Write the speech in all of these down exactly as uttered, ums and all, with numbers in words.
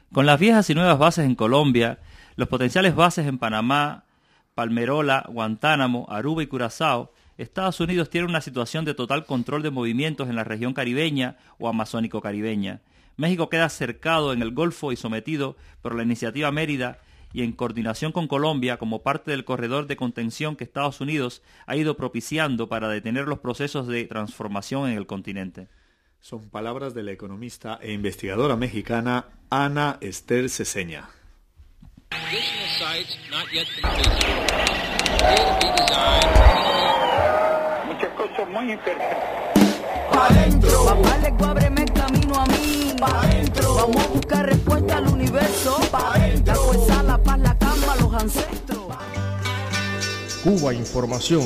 Con las viejas y nuevas bases en Colombia, los potenciales bases en Panamá, Palmerola, Guantánamo, Aruba y Curazao, Estados Unidos tiene una situación de total control de movimientos en la región caribeña o amazónico-caribeña. México queda cercado en el Golfo y sometido por la iniciativa Mérida y en coordinación con Colombia como parte del corredor de contención que Estados Unidos ha ido propiciando para detener los procesos de transformación en el continente. Son palabras de la economista e investigadora mexicana Ana Esther Ceseña. Muchas cosas muy interesantes. Pa' dentro. Papá, le ábreme el camino a mí. Pa' dentro. Vamos a buscar respuesta al universo. Pa' dentro. La fuerza, la paz, la calma, los ancestros. Cuba Información.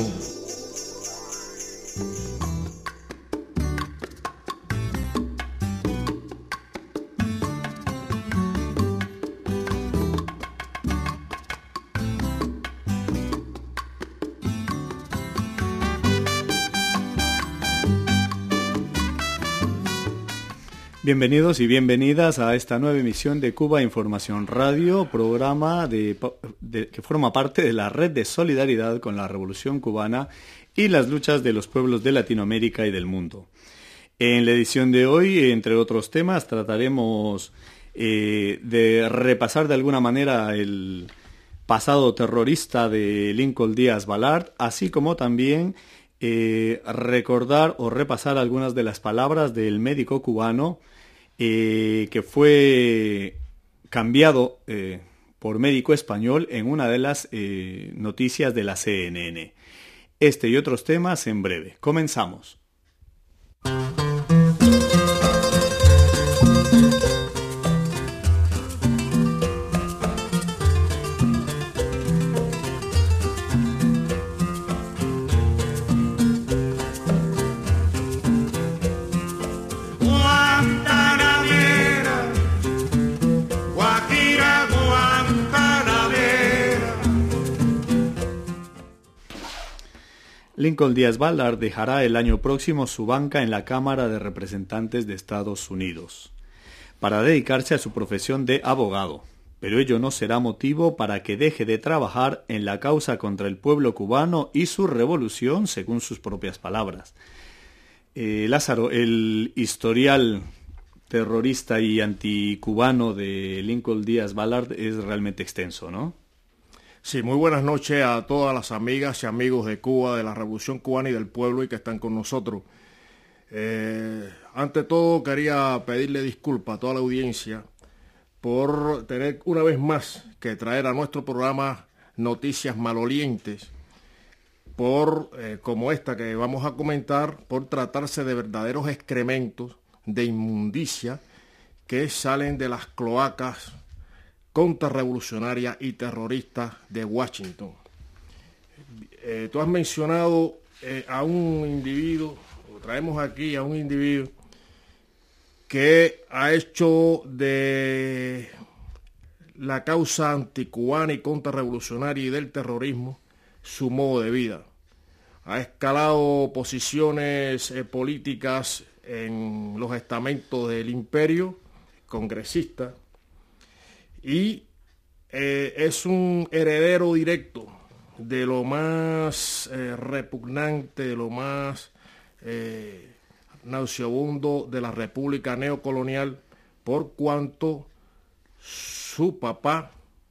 Bienvenidos y bienvenidas a esta nueva emisión de Cuba Información Radio, programa de, de, que forma parte de la red de solidaridad con la Revolución Cubana y las luchas de los pueblos de Latinoamérica y del mundo. En la edición de hoy, entre otros temas, trataremos eh, de repasar de alguna manera el pasado terrorista de Lincoln Díaz Balart, así como también eh, recordar o repasar algunas de las palabras del médico cubano Eh, que fue cambiado eh, por médico español en una de las eh, noticias de la C N N. Este y otros temas en breve. Comenzamos. Lincoln Díaz Balart dejará el año próximo su banca en la Cámara de Representantes de Estados Unidos para dedicarse a su profesión de abogado, pero ello no será motivo para que deje de trabajar en la causa contra el pueblo cubano y su revolución, según sus propias palabras. Eh, Lázaro, el historial terrorista y anticubano de Lincoln Díaz Balart es realmente extenso, ¿no? Sí, muy buenas noches a todas las amigas y amigos de Cuba, de la Revolución Cubana y del pueblo y que están con nosotros. Eh, ante todo quería pedirle disculpas a toda la audiencia por tener una vez más que traer a nuestro programa noticias malolientes, por eh, como esta que vamos a comentar, por tratarse de verdaderos excrementos de inmundicia que salen de las cloacas contrarrevolucionarias y terroristas de Washington. Eh, tú has mencionado eh, a un individuo, o traemos aquí a un individuo que ha hecho de la causa anticubana y contrarrevolucionaria y del terrorismo su modo de vida. Ha escalado posiciones eh, políticas en los estamentos del imperio, congresista, y eh, es un heredero directo de lo más eh, repugnante, de lo más eh, nauseabundo de la República neocolonial, por cuanto su papá,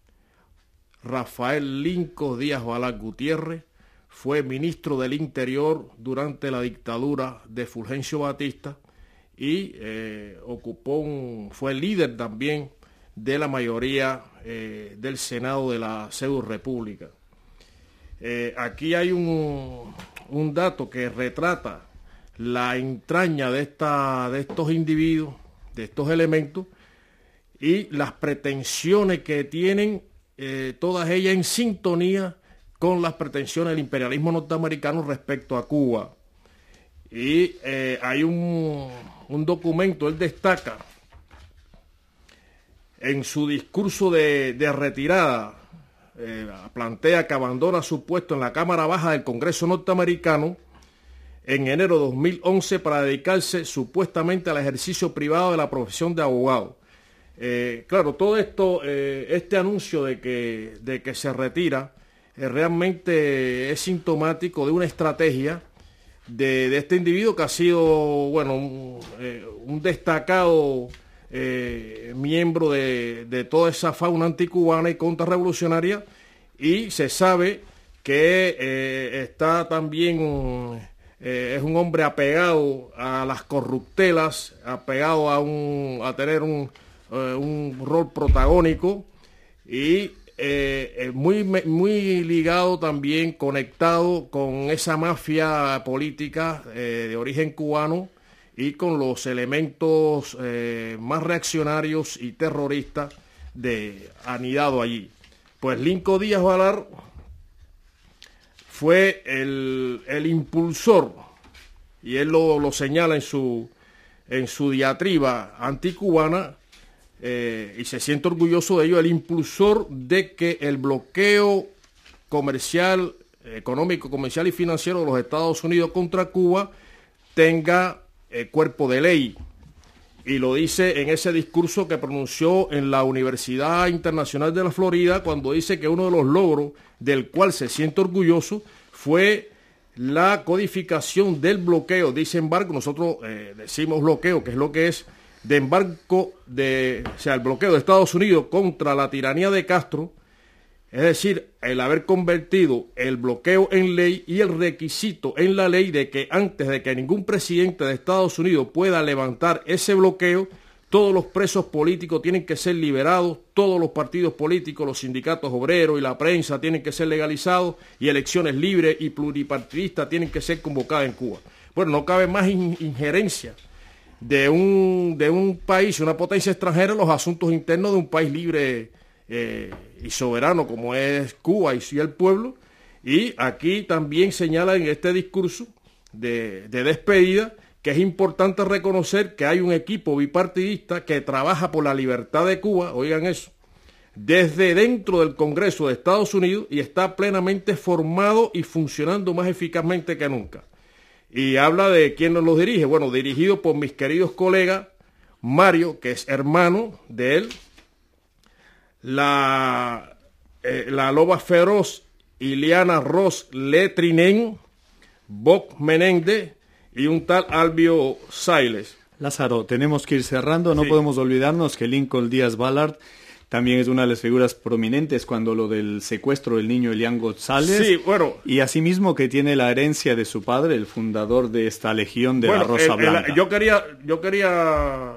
Rafael Lincoln Díaz Balart Gutiérrez, fue ministro del Interior durante la dictadura de Fulgencio Batista y eh, ocupó un, fue líder también de la mayoría eh, del Senado de la pseudo república. Eh, aquí hay un, un dato que retrata la entraña de, esta, de estos individuos, de estos elementos, y las pretensiones que tienen, eh, todas ellas en sintonía con las pretensiones del imperialismo norteamericano respecto a Cuba. Y eh, hay un, un documento, él destaca, en su discurso de, de retirada, eh, plantea que abandona su puesto en la Cámara Baja del Congreso norteamericano en enero de dos mil once para dedicarse supuestamente al ejercicio privado de la profesión de abogado. Eh, claro, todo esto, eh, este anuncio de que, de que se retira, eh, realmente es sintomático de una estrategia de, de este individuo que ha sido, bueno, un, eh, un destacado eh, miembro de, de toda esa fauna anticubana y contrarrevolucionaria, y se sabe que eh, está también, eh, es un hombre apegado a las corruptelas, apegado a, un, a tener un un rol protagónico y eh, muy, muy ligado también, conectado con esa mafia política eh, de origen cubano y con los elementos eh, más reaccionarios y terroristas de anidado allí. Pues Lincoln Díaz Valar fue el, el impulsor, y él lo, lo señala en su, en su diatriba anticubana, Eh, y se siente orgulloso de ello, el impulsor de que el bloqueo comercial, económico, comercial y financiero de los Estados Unidos contra Cuba tenga eh, cuerpo de ley. Y lo dice en ese discurso que pronunció en la Universidad Internacional de la Florida, cuando dice que uno de los logros del cual se siente orgulloso fue la codificación del bloqueo. Dice embargo, nosotros eh, decimos bloqueo, que es lo que es, de embargo, de, o sea, el bloqueo de Estados Unidos contra la tiranía de Castro, es decir, el haber convertido el bloqueo en ley y el requisito en la ley de que antes de que ningún presidente de Estados Unidos pueda levantar ese bloqueo, todos los presos políticos tienen que ser liberados, todos los partidos políticos, los sindicatos obreros y la prensa tienen que ser legalizados y elecciones libres y pluripartidistas tienen que ser convocadas en Cuba. Bueno, no cabe más in- injerencia de un, de un país, una potencia extranjera en los asuntos internos de un país libre eh, y soberano como es Cuba y, y el pueblo. Y aquí también señala en este discurso de, de despedida que es importante reconocer que hay un equipo bipartidista que trabaja por la libertad de Cuba, oigan eso, desde dentro del Congreso de Estados Unidos y está plenamente formado y funcionando más eficazmente que nunca. Y habla de quién nos los dirige. Bueno, dirigido por mis queridos colegas, Mario, que es hermano de él, la, eh, la loba feroz Iliana Ross Letrinen, Bob Menéndez y un tal Albio Siles. Lázaro, tenemos que ir cerrando, no Sí. podemos olvidarnos que Lincoln Díaz Ballard también es una de las figuras prominentes cuando lo del secuestro del niño Elian González. Sí, bueno. Y asimismo que tiene la herencia de su padre, el fundador de esta Legión de Bueno, la Rosa el- el- Blanca. yo quería, yo quería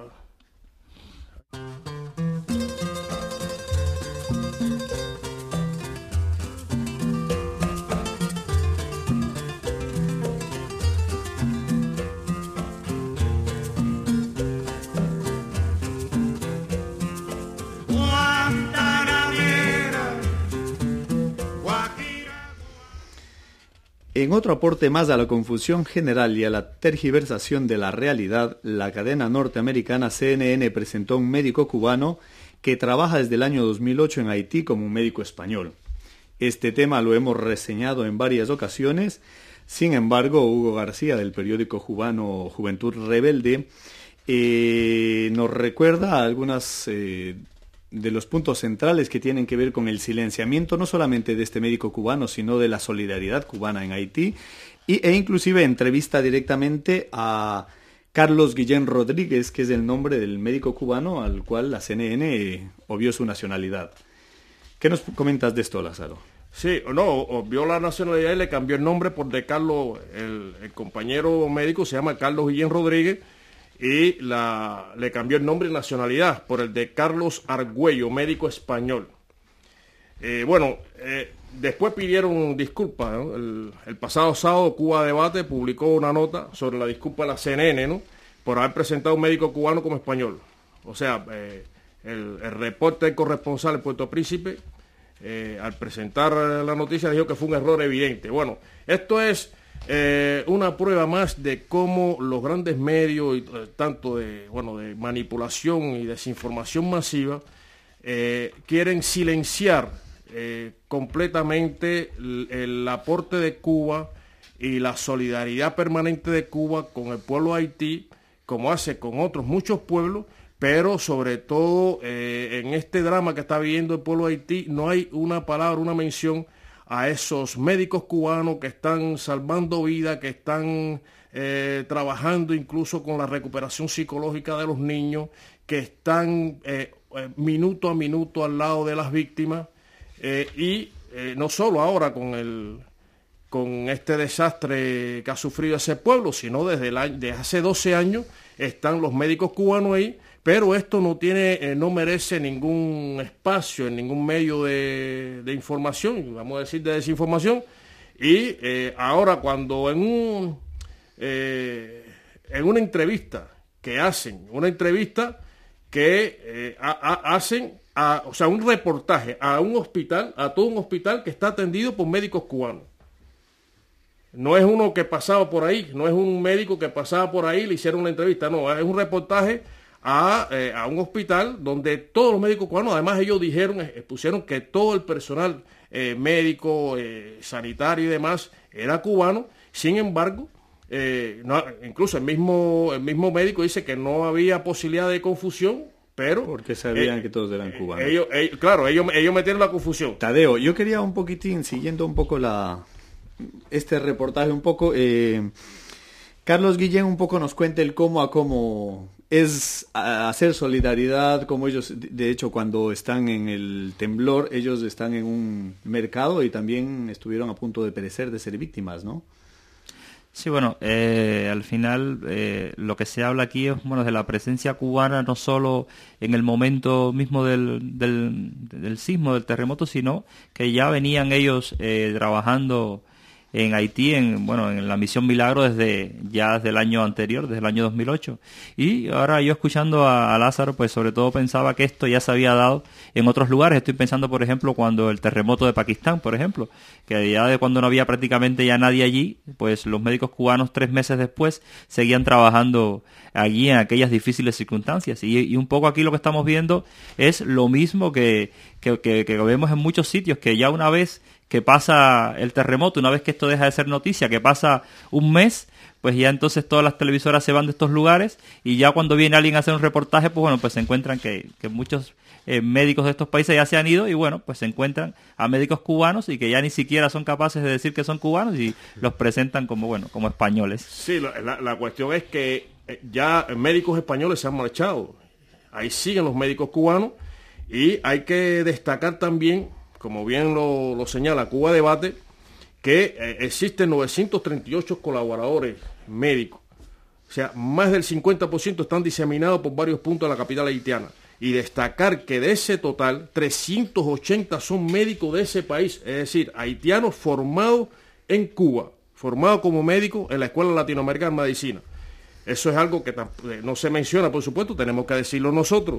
En otro aporte más a la confusión general y a la tergiversación de la realidad, la cadena norteamericana C N N presentó a un médico cubano que trabaja desde el año dos mil ocho en Haití como un médico español. Este tema lo hemos reseñado en varias ocasiones. Sin embargo, Hugo García, del periódico cubano Juventud Rebelde, eh, nos recuerda algunas eh, de los puntos centrales que tienen que ver con el silenciamiento no solamente de este médico cubano, sino de la solidaridad cubana en Haití, y, e inclusive entrevista directamente a Carlos Guillén Rodríguez, que es el nombre del médico cubano al cual la C N N eh, obvió su nacionalidad. ¿Qué nos comentas de esto, Lázaro? Sí, no, obvió la nacionalidad y le cambió el nombre por de Carlos, el, el compañero médico se llama Carlos Guillén Rodríguez, y la, le cambió el nombre y nacionalidad por el de Carlos Argüello, médico español. Eh, bueno, eh, después pidieron disculpas, ¿no? El, el pasado sábado Cuba Debate publicó una nota sobre la disculpa de la C N N, ¿no?, por haber presentado a un médico cubano como español. O sea, eh, el, el reporte del corresponsal en Puerto Príncipe, eh, al presentar la noticia, dijo que fue un error evidente. Bueno, esto es Eh, una prueba más de cómo los grandes medios, y, eh, tanto de, bueno, de manipulación y desinformación masiva, eh, quieren silenciar eh, completamente el, el aporte de Cuba y la solidaridad permanente de Cuba con el pueblo de Haití, como hace con otros muchos pueblos, pero sobre todo eh, en este drama que está viviendo el pueblo de Haití no hay una palabra, una mención a esos médicos cubanos que están salvando vidas, que están eh, trabajando incluso con la recuperación psicológica de los niños, que están eh, eh, minuto a minuto al lado de las víctimas, eh, y eh, no solo ahora con el con este desastre que ha sufrido ese pueblo, sino desde, el año, desde hace doce años están los médicos cubanos ahí, pero esto no tiene, eh, no merece ningún espacio en ningún medio de, de información, vamos a decir de desinformación, y eh, ahora cuando en un eh, en una entrevista que hacen, una entrevista que eh, a, a, hacen, a, o sea, un reportaje a un hospital, a todo un hospital que está atendido por médicos cubanos. No es uno que pasaba por ahí, no es un médico que pasaba por ahí y le hicieron una entrevista, no, es un reportaje a, eh, a un hospital donde todos los médicos cubanos, además ellos dijeron, expusieron que todo el personal eh, médico, eh, sanitario y demás era cubano. Sin embargo, eh, no, incluso el mismo, el mismo médico dice que no había posibilidad de confusión, pero... Porque sabían eh, que todos eran cubanos. Ellos, ellos, claro, ellos, ellos metieron la confusión. Tadeo, yo quería un poquitín, siguiendo un poco la... este reportaje un poco, eh, Carlos Guillén un poco nos cuenta el cómo a cómo es hacer solidaridad, como ellos, de hecho cuando están en el temblor, ellos están en un mercado y también estuvieron a punto de perecer, de ser víctimas, ¿no? Sí, bueno, eh, al final eh, lo que se habla aquí es bueno de la presencia cubana no solo en el momento mismo del, del, del sismo, del terremoto, sino que ya venían ellos eh, trabajando en Haití, en bueno, en la misión Milagro desde ya desde el año anterior, desde el año dos mil ocho. Y ahora yo escuchando a, a Lázaro, pues sobre todo pensaba que esto ya se había dado en otros lugares. Estoy pensando, por ejemplo, cuando el terremoto de Pakistán, por ejemplo, que ya de cuando no había prácticamente ya nadie allí, pues los médicos cubanos tres meses después seguían trabajando allí en aquellas difíciles circunstancias. Y, y un poco aquí lo que estamos viendo es lo mismo que, que, que, que vemos en muchos sitios, que ya una vez que pasa el terremoto, una vez que esto deja de ser noticia, que pasa un mes, pues ya entonces todas las televisoras se van de estos lugares y ya cuando viene alguien a hacer un reportaje, pues bueno, pues se encuentran que, que muchos eh, médicos de estos países ya se han ido y bueno, pues se encuentran a médicos cubanos y que ya ni siquiera son capaces de decir que son cubanos y los presentan como, bueno, como españoles. Sí, la, la, la cuestión es que ya médicos españoles se han marchado, ahí siguen los médicos cubanos y hay que destacar también, como bien lo, lo señala Cuba Debate, que eh, existen novecientos treinta y ocho colaboradores médicos. O sea, más del cincuenta por ciento están diseminados por varios puntos de la capital haitiana. Y destacar que de ese total, trescientos ochenta son médicos de ese país, es decir, haitianos formados en Cuba, formados como médicos en la Escuela Latinoamericana de Medicina. Eso es algo que no se menciona, por supuesto, tenemos que decirlo nosotros.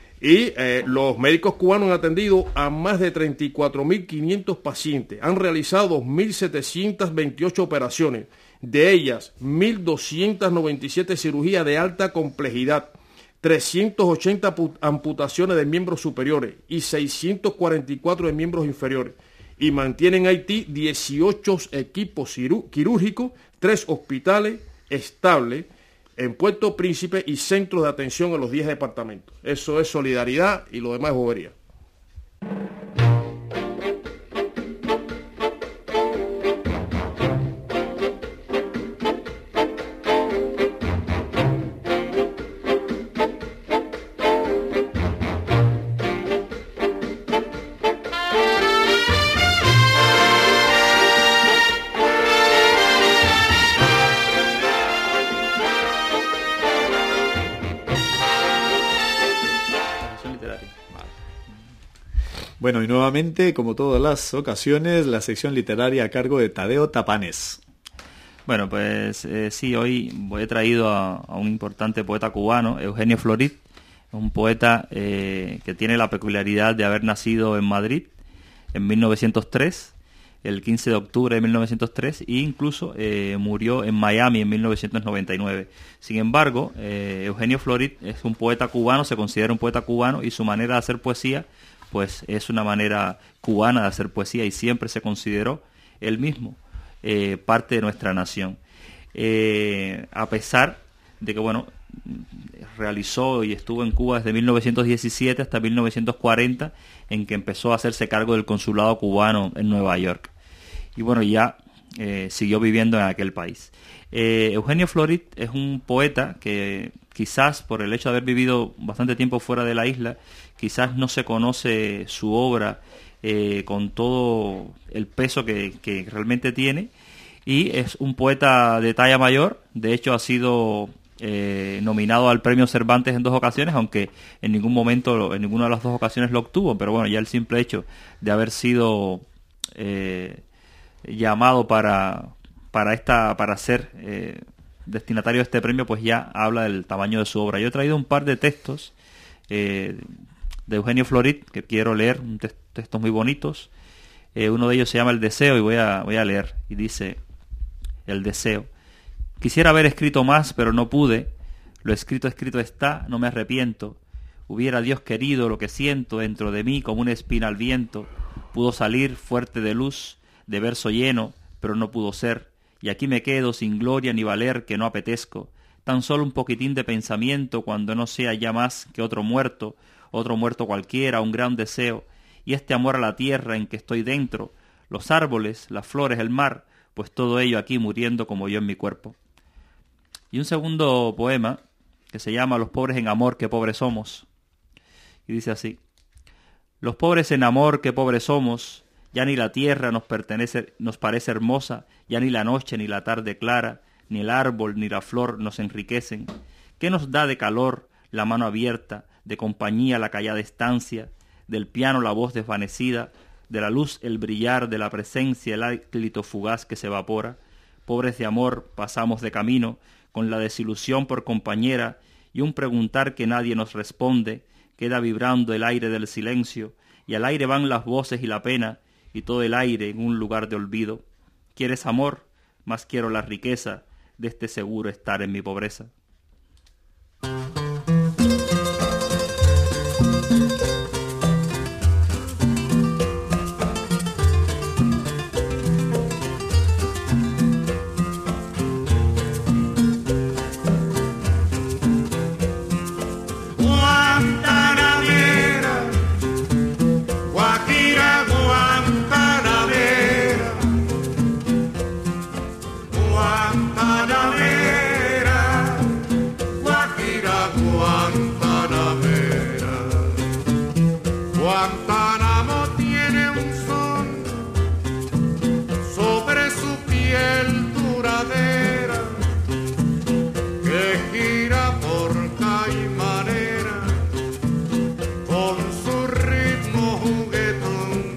Y eh, los médicos cubanos han atendido a más de treinta y cuatro mil quinientos pacientes. Han realizado dos mil setecientas veintiocho operaciones. De ellas, mil doscientas noventa y siete cirugías de alta complejidad, trescientas ochenta amputaciones de miembros superiores y seiscientos cuarenta y cuatro de miembros inferiores. Y mantienen en Haití dieciocho equipos quirúrgicos, tres hospitales estables, en Puerto Príncipe y centros de atención en los diez departamentos. Eso es solidaridad y lo demás es bobería. Bueno, y nuevamente, como todas las ocasiones, la sección literaria a cargo de Tadeo Tapanes. Bueno, pues eh, sí, hoy he traído a, a un importante poeta cubano, Eugenio Florit, un poeta eh, que tiene la peculiaridad de haber nacido en Madrid en mil novecientos tres, el quince de octubre de mil novecientos tres, e incluso eh, murió en Miami en mil novecientos noventa y nueve. Sin embargo, eh, Eugenio Florit es un poeta cubano, se considera un poeta cubano, y su manera de hacer poesía pues es una manera cubana de hacer poesía, y siempre se consideró él mismo eh, parte de nuestra nación. Eh, a pesar de que, bueno, realizó y estuvo en Cuba desde mil novecientos diecisiete hasta mil novecientos cuarenta, en que empezó a hacerse cargo del consulado cubano en Nueva York. Y bueno, ya eh, siguió viviendo en aquel país. Eh, Eugenio Florit es un poeta que quizás por el hecho de haber vivido bastante tiempo fuera de la isla, quizás no se conoce su obra eh, con todo el peso que, que realmente tiene, y es un poeta de talla mayor. De hecho ha sido eh, nominado al premio Cervantes en dos ocasiones, aunque en ningún momento, en ninguna de las dos ocasiones lo obtuvo, pero bueno, ya el simple hecho de haber sido eh, llamado para, para, esta, para ser eh, destinatario de este premio, pues ya habla del tamaño de su obra. Yo he traído un par de textos eh, de Eugenio Florit que quiero leer, un te- textos muy bonitos. Eh, uno de ellos se llama El Deseo, y voy a, voy a leer, y dice: El deseo. Quisiera haber escrito más, pero no pude. Lo escrito, escrito está, no me arrepiento. Hubiera Dios querido lo que siento dentro de mí como una espina al viento. Pudo salir fuerte de luz, de verso lleno, pero no pudo ser. Y aquí me quedo sin gloria ni valer, que no apetezco. Tan solo un poquitín de pensamiento cuando no sea ya más que otro muerto, otro muerto cualquiera, un gran deseo. Y este amor a la tierra en que estoy dentro, los árboles, las flores, el mar, pues todo ello aquí muriendo como yo en mi cuerpo. Y un segundo poema que se llama Los pobres en amor, qué pobres somos. Y dice así: Los pobres en amor, qué pobres somos, ya ni la tierra nos pertenece, nos parece hermosa, ya ni la noche ni la tarde clara, ni el árbol ni la flor nos enriquecen. ¿Qué nos da de calor la mano abierta, de compañía la callada estancia, del piano la voz desvanecida, de la luz el brillar, de la presencia el hálito fugaz que se evapora? Pobres de amor pasamos de camino, con la desilusión por compañera, y un preguntar que nadie nos responde, queda vibrando el aire del silencio, y al aire van las voces y la pena, y todo el aire en un lugar de olvido. ¿Quieres amor? Más quiero la riqueza de este seguro estar en mi pobreza. Guantánamo tiene un son sobre su piel duradera que gira por caimanera con su ritmo juguetón.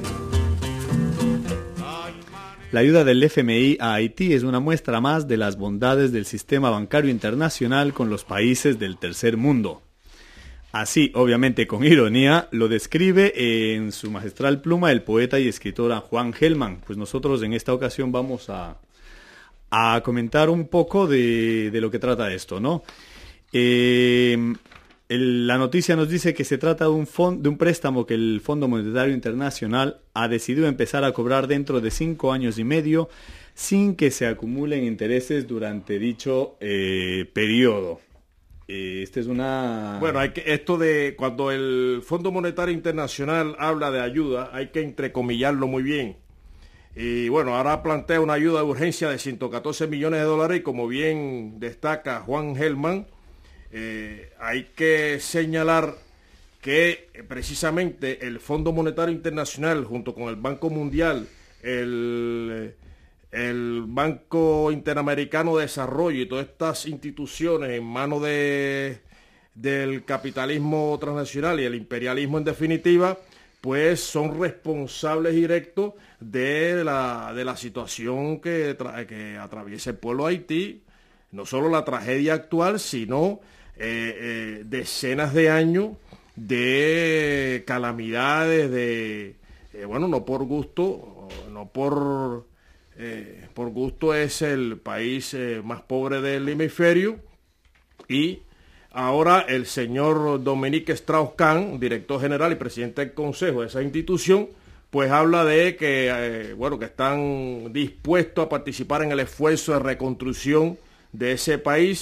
La ayuda del F M I a Haití es una muestra más de las bondades del sistema bancario internacional con los países del tercer mundo. Así, obviamente con ironía, lo describe en su magistral pluma el poeta y escritor Juan Gelman. Pues nosotros en esta ocasión vamos a, a comentar un poco de, de lo que trata esto, ¿no? Eh, el, la noticia nos dice que se trata de un, fond, de un préstamo que el Fondo Monetario Internacional ha decidido empezar a cobrar dentro de cinco años y medio sin que se acumulen intereses durante dicho eh, periodo. Esta es una... Bueno, hay que, esto de cuando el Fondo Monetario Internacional habla de ayuda, hay que entrecomillarlo muy bien. Y bueno, ahora plantea una ayuda de urgencia de ciento catorce millones de dólares y como bien destaca Juan Gelman, eh, hay que señalar que eh, precisamente el Fondo Monetario Internacional junto con el Banco Mundial, el... el Banco Interamericano de Desarrollo y todas estas instituciones en manos de, del capitalismo transnacional y el imperialismo en definitiva, pues son responsables directos de la, de la situación que, tra- que atraviesa el pueblo de Haití, no solo la tragedia actual, sino eh, eh, decenas de años de calamidades, de, eh, bueno, no por gusto, no por... Eh, por gusto es el país eh, más pobre del hemisferio y ahora el señor Dominique Strauss-Kahn, director general y presidente del consejo de esa institución, pues habla de que, eh, bueno, que están dispuestos a participar en el esfuerzo de reconstrucción de ese país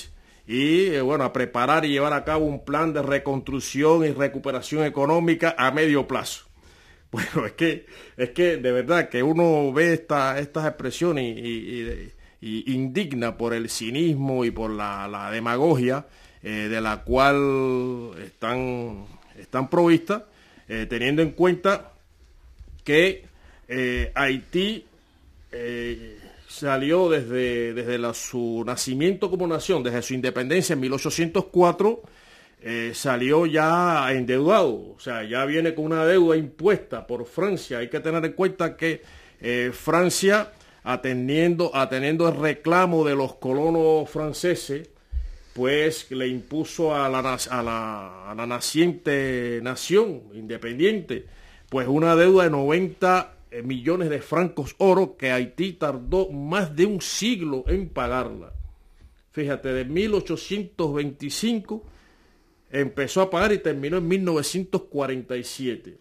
y eh, bueno, a preparar y llevar a cabo un plan de reconstrucción y recuperación económica a medio plazo. Bueno, es que, es que de verdad que uno ve esta, estas expresiones y, y, y, y indigna por el cinismo y por la, la demagogia eh, de la cual están, están provistas, eh, teniendo en cuenta que eh, Haití eh, salió desde, desde la, su nacimiento como nación, desde su independencia en mil ochocientos cuatro, Eh, salió ya endeudado, o sea, ya viene con una deuda impuesta por Francia. Hay que tener en cuenta que eh, Francia, atendiendo, atendiendo el reclamo de los colonos franceses, pues le impuso a la, a la, a la naciente nación independiente, pues una deuda de noventa millones de francos oro que Haití tardó más de un siglo en pagarla. Fíjate, de mil ochocientos veinticinco empezó a pagar y terminó en mil novecientos cuarenta y siete.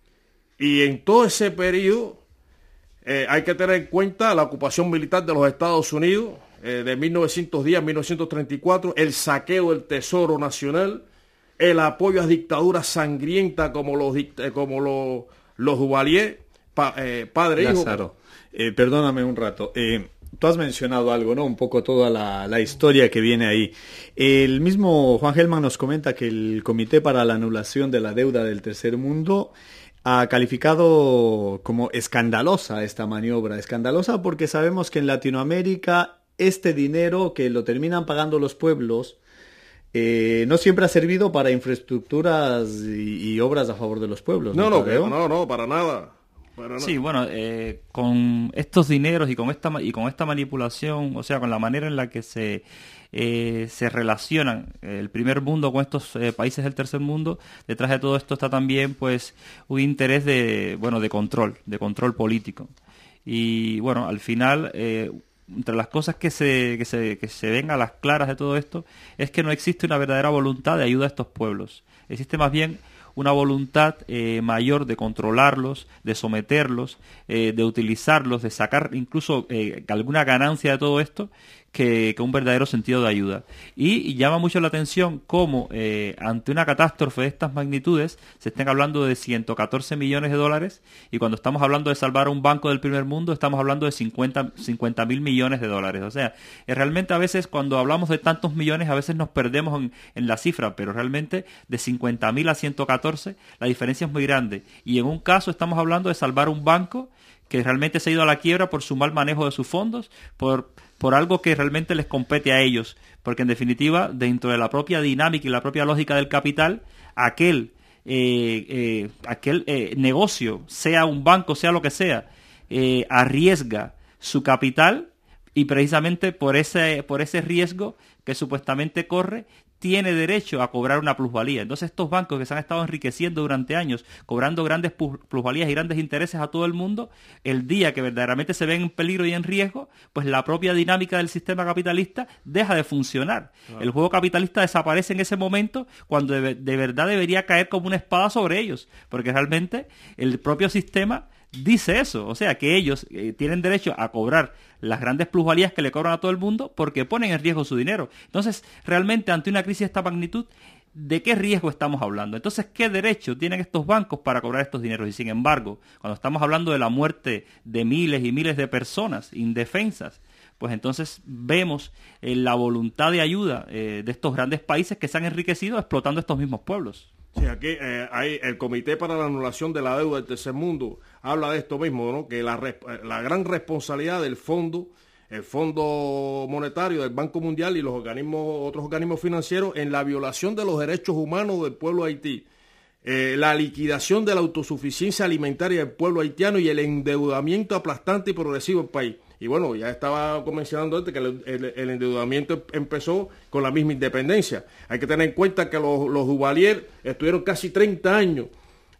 Y en todo ese periodo eh, hay que tener en cuenta la ocupación militar de los Estados Unidos eh, de mil novecientos diez a mil novecientos treinta y cuatro, el saqueo del Tesoro Nacional, el apoyo a dictaduras sangrientas como los, como los, los Duvalier, pa, eh, padre e hijo. Lázaro, eh, perdóname un rato. Eh, Tú has mencionado algo, ¿no? Un poco toda la, la historia que viene ahí. El mismo Juan Gelman nos comenta que el Comité para la Anulación de la Deuda del Tercer Mundo ha calificado como escandalosa esta maniobra. Escandalosa porque sabemos que en Latinoamérica este dinero que lo terminan pagando los pueblos eh, no siempre ha servido para infraestructuras y, y obras a favor de los pueblos. No, no, no, no, no, para nada. Bueno, sí, bueno, eh, con estos dineros y con esta y con esta manipulación, o sea, con la manera en la que se eh, se relacionan el primer mundo con estos eh, países del tercer mundo, detrás de todo esto está también, pues, un interés de, bueno, de control, de control político. Y bueno, al final, eh, entre las cosas que se que se que se ven a las claras de todo esto es que no existe una verdadera voluntad de ayuda a estos pueblos. Existe más bien una voluntad eh, mayor de controlarlos, de someterlos, eh, de utilizarlos, de sacar incluso eh, alguna ganancia de todo esto, que, que un verdadero sentido de ayuda. Y, y llama mucho la atención cómo eh, ante una catástrofe de estas magnitudes se estén hablando de ciento catorce millones de dólares, y cuando estamos hablando de salvar a un banco del primer mundo estamos hablando de cincuenta mil millones de dólares. O sea, eh, realmente a veces cuando hablamos de tantos millones a veces nos perdemos en, en la cifra, pero realmente de cincuenta mil a ciento catorce la diferencia es muy grande. Y en un caso estamos hablando de salvar un banco que realmente se ha ido a la quiebra por su mal manejo de sus fondos, por, por algo que realmente les compete a ellos, porque en definitiva, dentro de la propia dinámica y la propia lógica del capital, aquel, eh, eh, aquel eh, negocio, sea un banco, sea lo que sea, eh, arriesga su capital, y precisamente por ese, por ese riesgo que supuestamente corre, tiene derecho a cobrar una plusvalía. Entonces estos bancos que se han estado enriqueciendo durante años, cobrando grandes plusvalías y grandes intereses a todo el mundo, el día que verdaderamente se ven en peligro y en riesgo, pues la propia dinámica del sistema capitalista deja de funcionar. Claro. El juego capitalista desaparece en ese momento, cuando de, de verdad debería caer como una espada sobre ellos, porque realmente el propio sistema dice eso, o sea que ellos eh, tienen derecho a cobrar las grandes plusvalías que le cobran a todo el mundo porque ponen en riesgo su dinero. Entonces, realmente ante una crisis de esta magnitud, ¿de qué riesgo estamos hablando? Entonces, ¿qué derecho tienen estos bancos para cobrar estos dineros? Y sin embargo, cuando estamos hablando de la muerte de miles y miles de personas indefensas, pues entonces vemos eh, la voluntad de ayuda eh, de estos grandes países que se han enriquecido explotando estos mismos pueblos. Sí, aquí eh, hay el Comité para la Anulación de la Deuda del Tercer Mundo habla de esto mismo, ¿no? Que la, la gran responsabilidad del fondo, el Fondo Monetario del Banco Mundial y los organismos, otros organismos financieros en la violación de los derechos humanos del pueblo de Haití, eh, la liquidación de la autosuficiencia alimentaria del pueblo haitiano y el endeudamiento aplastante y progresivo del país. Y bueno, ya estaba mencionando antes que el, el, el endeudamiento empezó con la misma independencia. Hay que tener en cuenta que los, los Duvalier estuvieron casi treinta años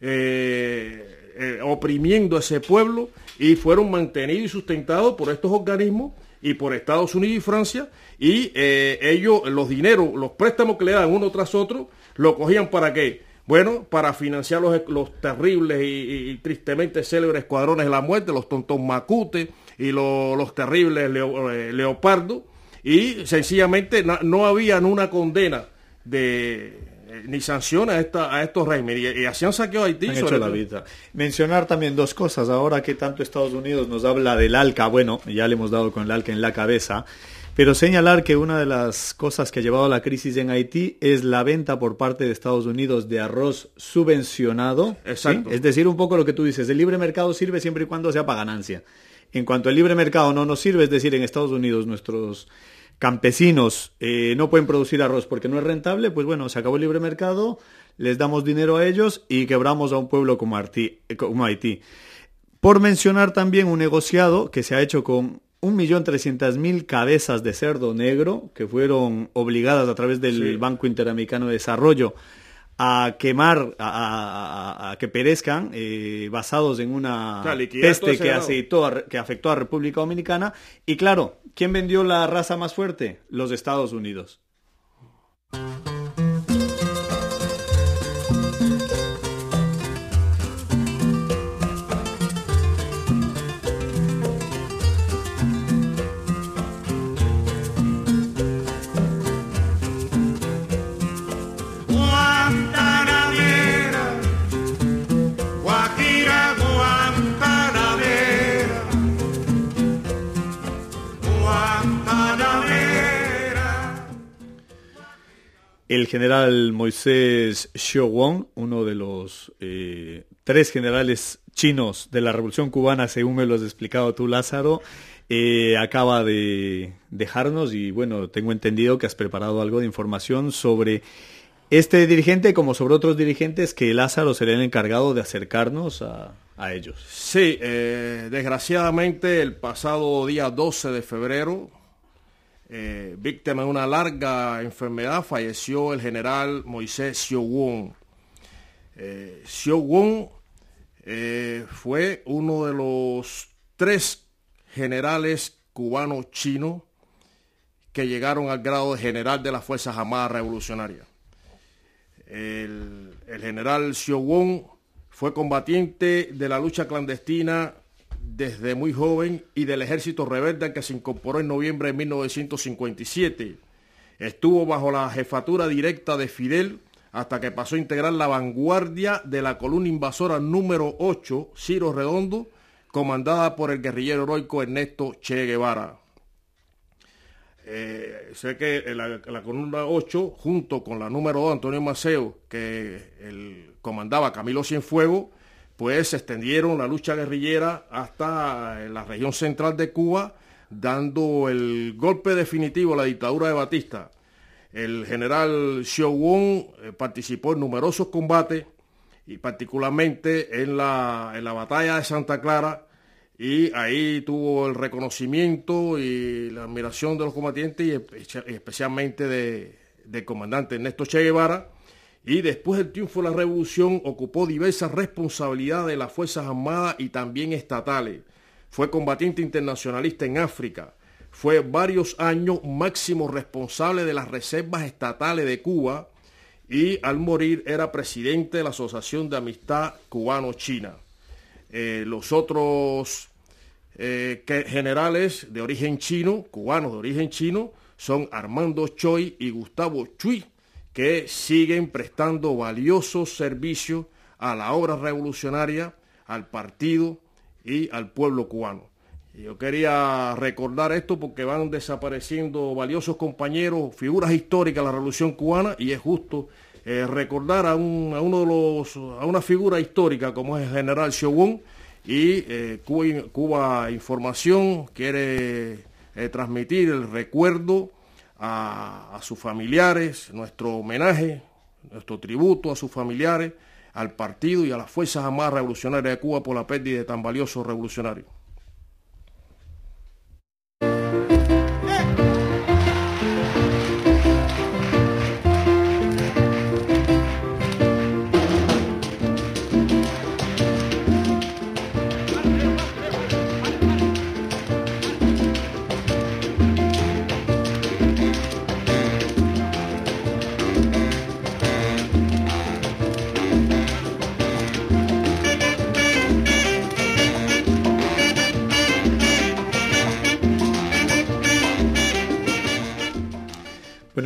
eh, eh, oprimiendo a ese pueblo y fueron mantenidos y sustentados por estos organismos y por Estados Unidos y Francia. Y eh, ellos, los dineros, los préstamos que le dan uno tras otro, lo cogían ¿para qué? Bueno, para financiar los, los terribles y, y, y tristemente célebres escuadrones de la muerte, los Tontón Macute y lo, los terribles leo, eh, Leopardo, y sencillamente no, no había una condena de eh, ni sanción a, esta, a estos regímenes, y, y hacían saqueo a Haití. Han hecho la vida. Mencionar también dos cosas, ahora que tanto Estados Unidos nos habla del ALCA, bueno, ya le hemos dado con el ALCA en la cabeza, pero señalar que una de las cosas que ha llevado a la crisis en Haití es la venta por parte de Estados Unidos de arroz subvencionado. Exacto. ¿Sí? Es decir, un poco lo que tú dices, el libre mercado sirve siempre y cuando sea para ganancia. En cuanto el libre mercado no nos sirve, es decir, en Estados Unidos nuestros campesinos eh, no pueden producir arroz porque no es rentable, pues bueno, se acabó el libre mercado, les damos dinero a ellos y quebramos a un pueblo como Haití. Como Haití. Por mencionar también un negociado que se ha hecho con un millón trescientas mil cabezas de cerdo negro que fueron obligadas a través del sí. Banco Interamericano de Desarrollo a quemar, a, a, a que perezcan, eh, basados en una claro, peste que, aceitó a, que afectó a República Dominicana. Y claro, ¿quién vendió la raza más fuerte? Los Estados Unidos. El general Moisés Xiao-Wang, uno de los eh, tres generales chinos de la Revolución Cubana, según me lo has explicado tú, Lázaro, eh, acaba de dejarnos y bueno, tengo entendido que has preparado algo de información sobre este dirigente como sobre otros dirigentes que Lázaro será el encargado de acercarnos a, a ellos. Sí, eh, desgraciadamente el pasado día doce de febrero, Eh, víctima de una larga enfermedad, falleció el general Moisés Xiao-Wang. Eh, Xiao-Wang eh, fue uno de los tres generales cubanos chinos que llegaron al grado de general de las Fuerzas Armadas Revolucionarias. El, el general Xiao-Wang fue combatiente de la lucha clandestina desde muy joven y del ejército rebelde al que se incorporó en noviembre de mil novecientos cincuenta y siete. Estuvo bajo la jefatura directa de Fidel hasta que pasó a integrar la vanguardia de la columna invasora número ocho, Ciro Redondo, comandada por el guerrillero heroico Ernesto Che Guevara. Eh, sé que la, la columna ocho, junto con la número dos, Antonio Maceo, que el, comandaba Camilo Cienfuegos, pues se extendieron la lucha guerrillera hasta la región central de Cuba, dando el golpe definitivo a la dictadura de Batista. El general Xiao-Wang eh, participó en numerosos combates, y particularmente en la, en la batalla de Santa Clara, y ahí tuvo el reconocimiento y la admiración de los combatientes, y especialmente de, del comandante Ernesto Che Guevara. Y después del triunfo de la revolución ocupó diversas responsabilidades de las Fuerzas Armadas y también estatales. Fue combatiente internacionalista en África. Fue varios años máximo responsable de las reservas estatales de Cuba y al morir era presidente de la Asociación de Amistad Cubano-China. Eh, los otros eh, que, generales de origen chino, cubanos de origen chino, son Armando Choi y Gustavo Chui, que siguen prestando valiosos servicios a la obra revolucionaria, al partido y al pueblo cubano. Y yo quería recordar esto porque van desapareciendo valiosos compañeros, figuras históricas de la Revolución Cubana, y es justo eh, recordar a, un, a uno de los, a una figura histórica como es el general Xiao-Wang, y eh, Cuba, Cuba Información quiere eh, transmitir el recuerdo A, a sus familiares, nuestro homenaje, nuestro tributo a sus familiares, al partido y a las Fuerzas Armadas Revolucionarias de Cuba por la pérdida de tan valiosos revolucionarios.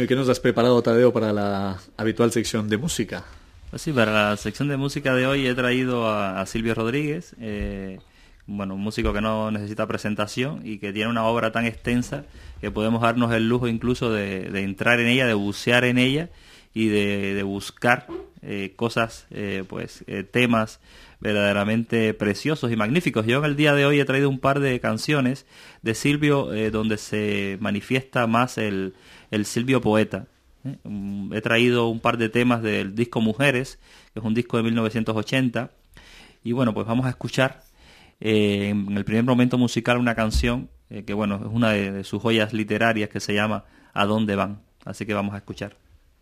Bueno, ¿y qué nos has preparado, Tadeo, para la habitual sección de música? Pues sí, para la sección de música de hoy he traído a, a Silvio Rodríguez, eh, bueno, un músico que no necesita presentación y que tiene una obra tan extensa que podemos darnos el lujo incluso de, de entrar en ella, de bucear en ella y de, de buscar eh, cosas, eh, pues eh, temas verdaderamente preciosos y magníficos. Yo en el día de hoy he traído un par de canciones de Silvio eh, donde se manifiesta más el, el Silvio poeta. Eh, um, he traído un par de temas del disco Mujeres, que es un disco de mil novecientos ochenta, y bueno, pues vamos a escuchar eh, en el primer momento musical una canción eh, que bueno, es una de, de sus joyas literarias, que se llama ¿A dónde van? Así que vamos a escuchar.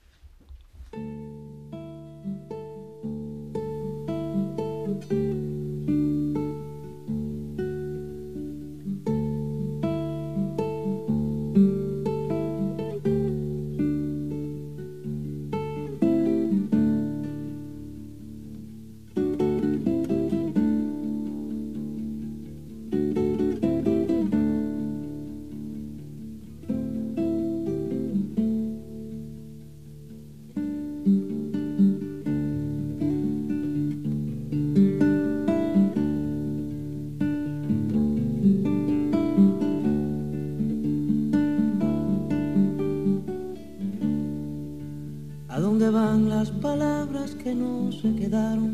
¿A dónde van las palabras que no se quedaron?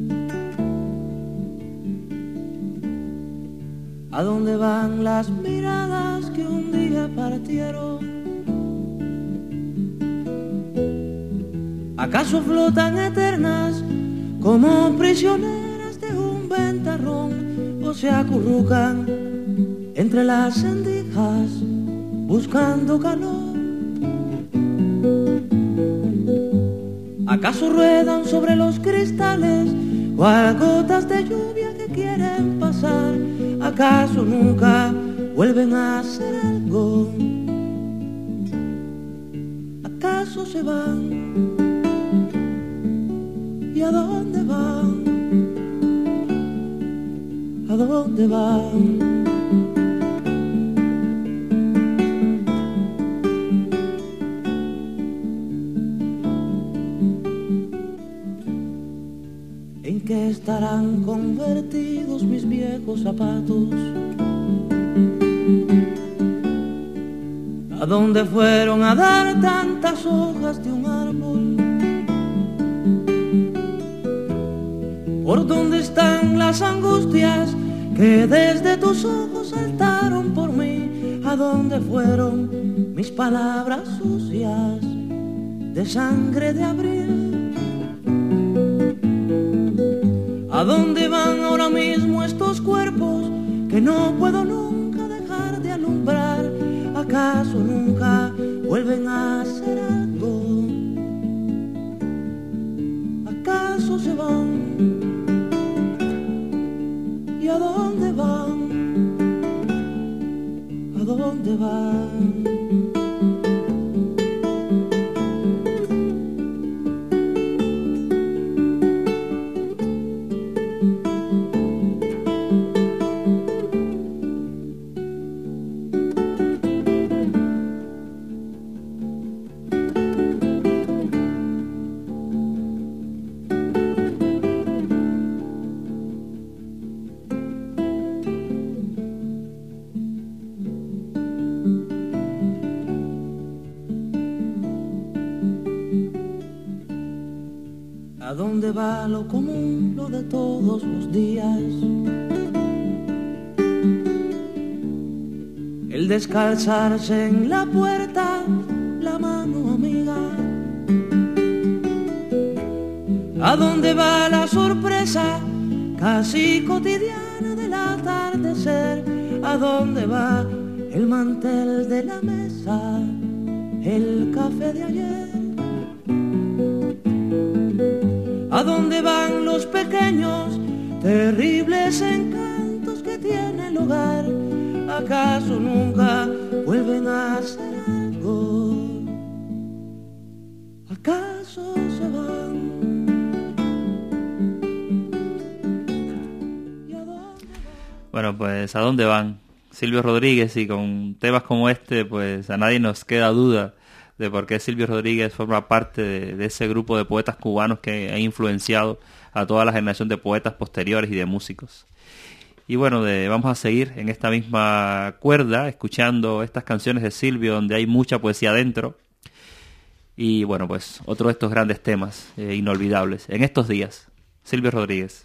¿A dónde van las miradas que un día partieron? ¿Acaso flotan eternas como prisioneras de un ventarrón? ¿O se acurrucan entre las sendijas buscando calor? ¿Acaso ruedan sobre los cristales cual gotas de lluvia que quieren pasar? ¿Acaso nunca vuelven a hacer algo? ¿Acaso se van? ¿Y a dónde van? ¿A dónde van? ¿En qué estarán convertidos mis viejos zapatos? ¿A dónde fueron a dar tantas hojas de un árbol? ¿Por dónde están las angustias que desde tus ojos saltaron por mí? ¿A dónde fueron mis palabras sucias de sangre de abril? ¿A dónde van ahora mismo estos cuerpos que no puedo nunca dejar de alumbrar? ¿Acaso nunca vuelven a hacer algo? ¿Acaso se van? ¿Y a dónde van? ¿A dónde van? ¿A dónde va lo común, lo de todos los días? El descalzarse en la puerta, la mano amiga. ¿A dónde va la sorpresa casi cotidiana del atardecer? ¿A dónde va el mantel de la mesa, el café de ayer? ¿A dónde van los pequeños, terribles encantos que tiene el hogar? ¿Acaso nunca vuelven a hacer algo? ¿Acaso se van? ¿Y a dónde van? Bueno, pues ¿a dónde van? Silvio Rodríguez, y con temas como este, pues a nadie nos queda duda de por qué Silvio Rodríguez forma parte de, de ese grupo de poetas cubanos que ha influenciado a toda la generación de poetas posteriores y de músicos. Y bueno, de, vamos a seguir en esta misma cuerda, escuchando estas canciones de Silvio, donde hay mucha poesía dentro. Y bueno, pues otro de estos grandes temas eh, inolvidables. En estos días, Silvio Rodríguez.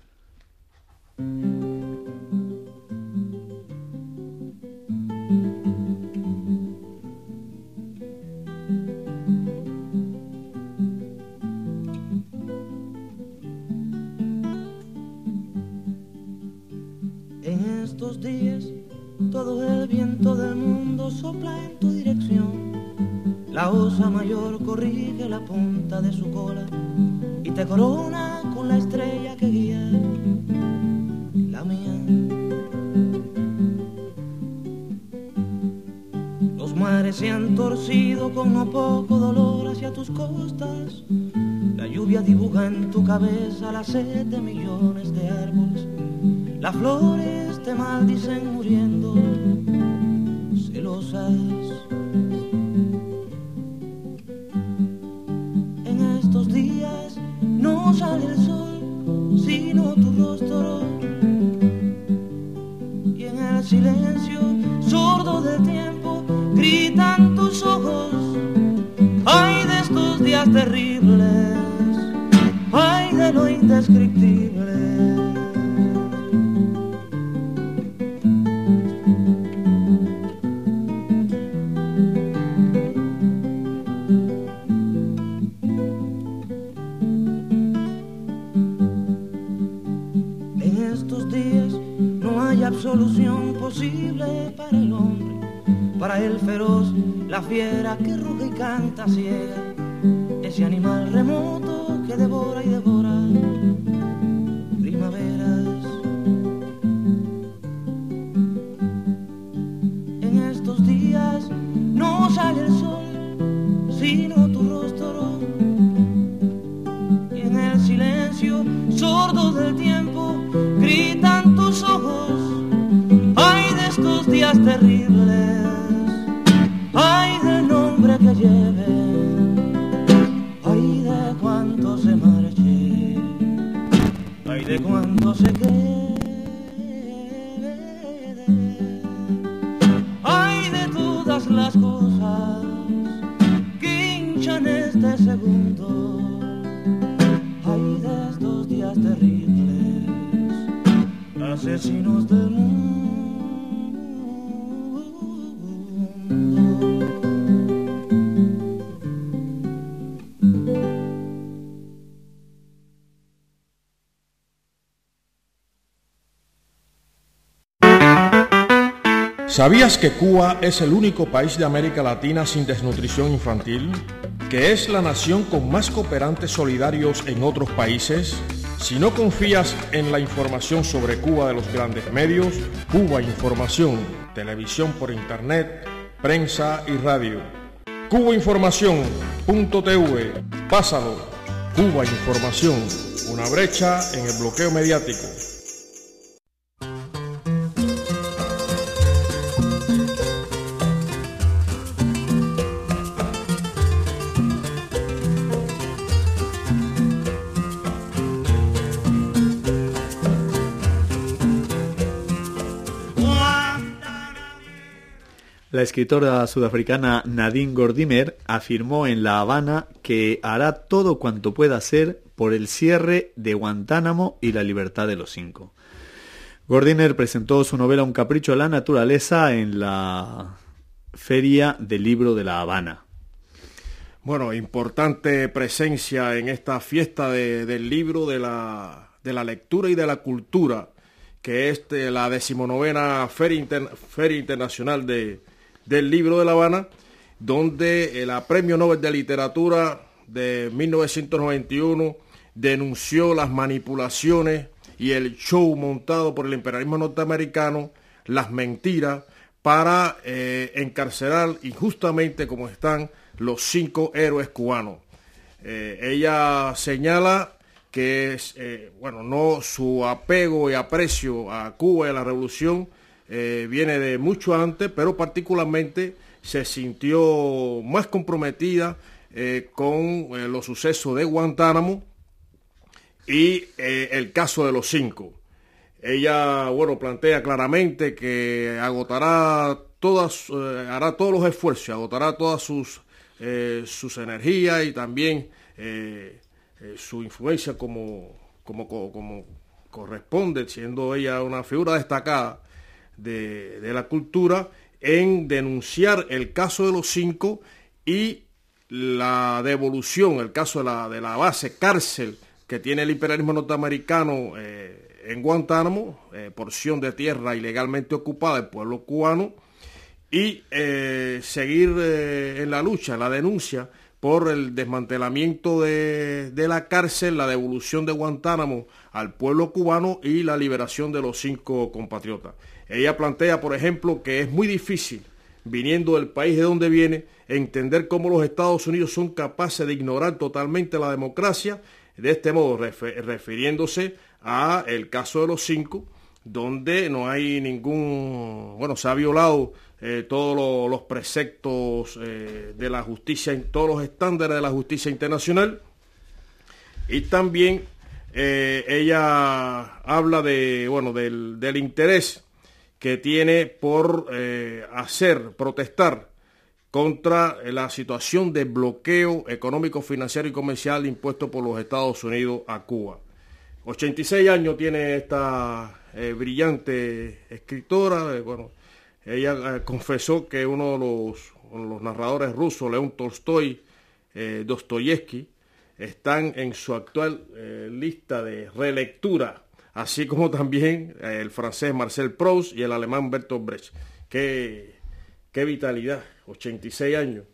En estos días todo el viento del mundo sopla en tu dirección. La osa mayor corrige la punta de su cola y te corona con la estrella que guía la mía. Los mares se han torcido con no poco dolor hacia tus costas. La lluvia dibuja en tu cabeza la sed de millones de árboles. Las flores te maldicen muriendo celosas. En estos días no sale el sol, sino tu rostro. Y en el silencio sordo del tiempo gritan tus ojos. Ay de estos días terribles, ay de lo indescriptible. Solución posible para el hombre, para el feroz, la fiera que ruge y canta ciega, ese animal remoto que devora y devora primaveras. En estos días no sale el sol, sino tu rostro, y en el silencio sordo del tiempo gritan tus ojos. Estos días terribles, ay del nombre que lleven, ay de cuánto se marche, ay de cuánto se quede, ay de todas las cosas que hinchan este segundo, ay de estos días terribles, asesinos del mundo. ¿Sabías que Cuba es el único país de América Latina sin desnutrición infantil? ¿Que es la nación con más cooperantes solidarios en otros países? Si no confías en la información sobre Cuba de los grandes medios, Cuba Información, televisión por internet, prensa y radio. cuba información punto t v, pásalo. Cuba Información, una brecha en el bloqueo mediático. La escritora sudafricana Nadine Gordimer afirmó en La Habana que hará todo cuanto pueda hacer por el cierre de Guantánamo y la libertad de los cinco. Gordimer presentó su novela Un capricho de la naturaleza en la Feria del Libro de La Habana. Bueno, importante presencia en esta fiesta de, del libro, de la, de la lectura y de la cultura, que es de la decimonovena Feria, Inter, Feria Internacional de del Libro de La Habana, donde el Premio Nobel de Literatura de mil novecientos noventa y uno denunció las manipulaciones y el show montado por el imperialismo norteamericano, las mentiras, para eh, encarcelar injustamente como están los cinco héroes cubanos. Eh, ella señala que es, eh, bueno, no, su apego y aprecio a Cuba y a la revolución Eh, viene de mucho antes, pero particularmente se sintió más comprometida eh, con eh, los sucesos de Guantánamo y eh, el caso de los cinco. Ella, bueno, plantea claramente que agotará todas, eh, hará todos los esfuerzos, agotará todas sus, eh, sus energías y también eh, eh, su influencia como, como, como, como corresponde, siendo ella una figura destacada de, de la cultura, en denunciar el caso de los cinco y la devolución, el caso de la, de la base cárcel que tiene el imperialismo norteamericano eh, en Guantánamo, eh, porción de tierra ilegalmente ocupada del pueblo cubano, y eh, seguir eh, en la lucha, en la denuncia por el desmantelamiento de, de la cárcel, la devolución de Guantánamo al pueblo cubano y la liberación de los cinco compatriotas. Ella plantea, por ejemplo, que es muy difícil, viniendo del país de donde viene, entender cómo los Estados Unidos son capaces de ignorar totalmente la democracia, de este modo refer, refiriéndose a el caso de los cinco, donde no hay ningún, bueno, se ha violado eh, todos lo, los preceptos eh, de la justicia, todos los estándares de la justicia internacional, y también eh, ella habla de, bueno, del, del interés que tiene por eh, hacer, protestar contra la situación de bloqueo económico, financiero y comercial impuesto por los Estados Unidos a Cuba. ochenta y seis años tiene esta eh, brillante escritora. Eh, bueno, ella eh, confesó que uno de los, uno de los narradores rusos, León Tolstoy, eh, Dostoyevsky, están en su actual eh, lista de relectura, así como también eh, el francés Marcel Proust y el alemán Bertolt Brecht. Qué, qué vitalidad, ochenta y seis años,